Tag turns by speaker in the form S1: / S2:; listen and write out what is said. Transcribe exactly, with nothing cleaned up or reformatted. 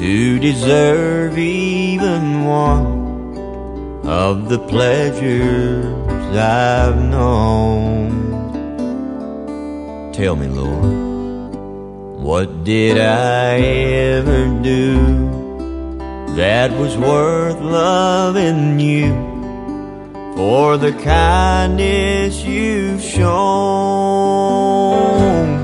S1: to deserve even one of the pleasures I've known. Tell me, Lord, what did I ever do that was worth loving you for the kindness you've shown?